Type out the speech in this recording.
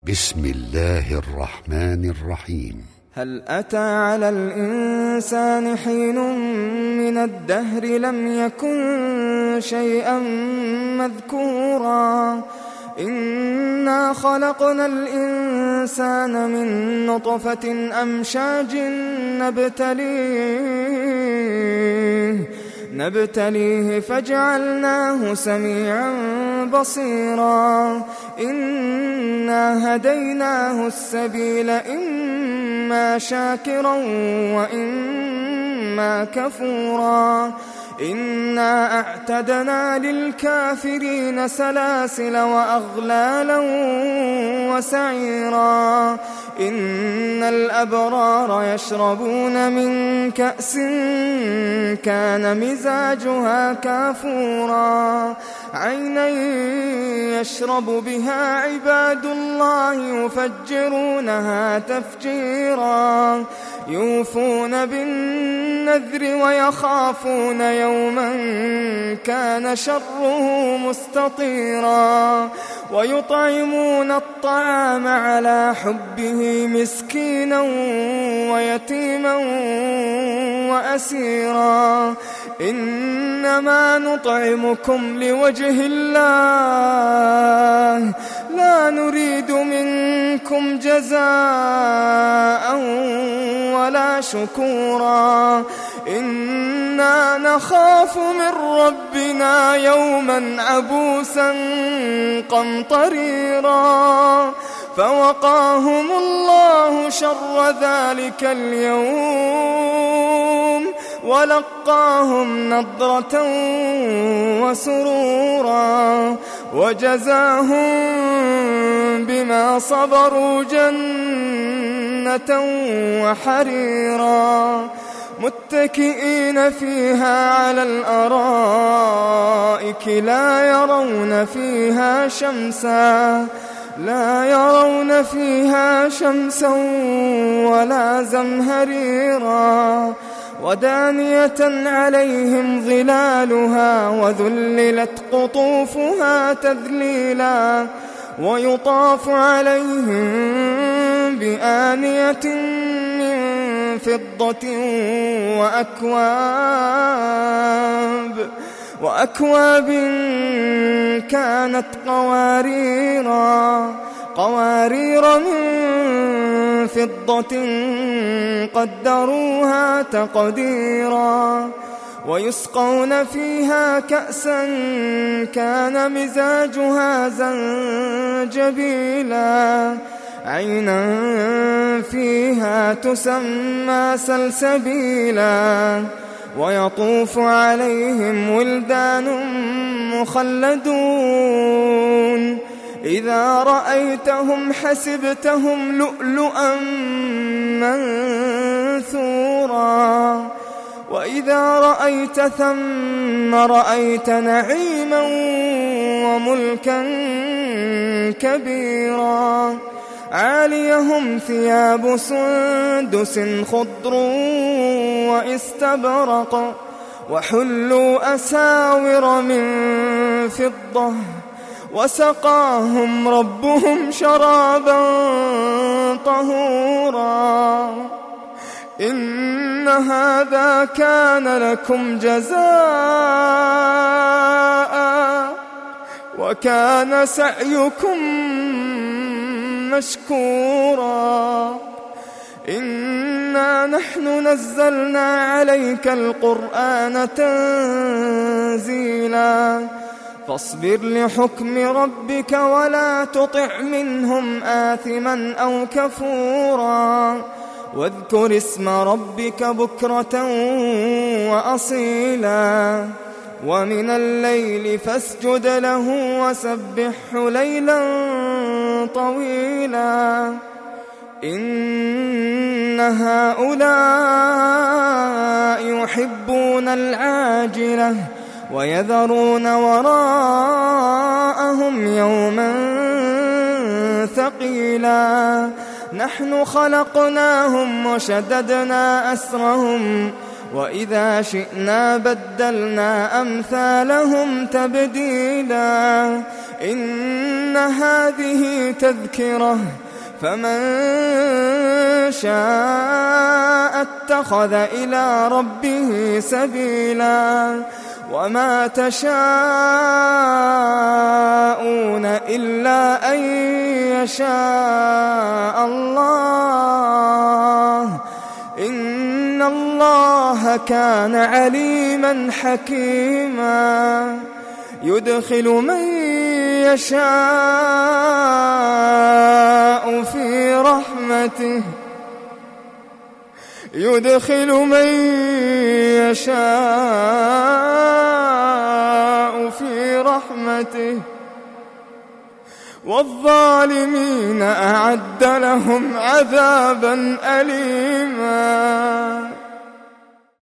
بسم الله الرحمن الرحيم. هل أتى على الإنسان حين من الدهر لم يكن شيئا مذكورا إنا خلقنا الإنسان من نطفة أمشاج نبتليه فجعلناه سميعا بصيرا إنا هديناه السبيل إما شاكرا وإما كفورا إنا أعتدنا للكافرين سلاسل وأغلالا وسعيرا إن الأبرار يشربون من كأس كان مزاجها كافورا عينا يشرب بها عباد الله يفجرونها تفجيرا يوفون بالنذر ويخافون يوما كان شره مستطيرا ويطعمون الطعام على حبه مسكينا ويتيما وأسيرا إنما نطعمكم لوجه الله لا نريد منكم جزاء ولا شكورا إنا نخاف من ربنا يوما عبوسا قمطريرا فوقاهم الله شر ذلك اليوم ولقاهم نضرة وسرورا وجزاهم بما صبروا جنة وحريرا متكئين فيها على الأرائك لا يرون فيها شمسا ولا زمهريرا ودانية عليهم ظلالها وذللت قطوفها تذليلا ويطاف عليهم بآنية من فضة وأكواب كانت قوارير من فضة قدروها تقديرا ويسقون فيها كأسا كان مزاجها زنجبيلا عينا فيها تسمى سلسبيلا ويطوف عليهم ولدان مخلدون إذا رأيتهم حسبتهم لؤلؤا منثورا وإذا رأيت ثم رأيت نعيما وملكا كبيرا عاليهم ثياب سندس خضر واستبرق وحلوا أساور من فضة وسقاهم ربهم شرابا طهورا إن هذا كان لكم جزاء وكان سعيكم مشكورا إنا نحن نزلنا عليك القرآن تنزيلا فاصبر لحكم ربك ولا تطع منهم آثما أو كفورا واذكر اسم ربك بكرة وأصيلا ومن الليل فاسجد له وسبحه ليلا طويلا إن هؤلاء يحبون العاجلة ويذرون وراءهم يوما ثقيلا نحن خلقناهم وشددنا أسرهم وإذا شئنا بدلنا أمثالهم تبديلا إن هذه تذكرة فمن شاء اتخذ إلى ربه سبيلا وما تشاءون إلا أن يشاء الله إن الله كان عليما حكيما يدخل من يشاء في رحمته يدخل من يشاء في رحمته والظالمين أعد لهم عذابا أليما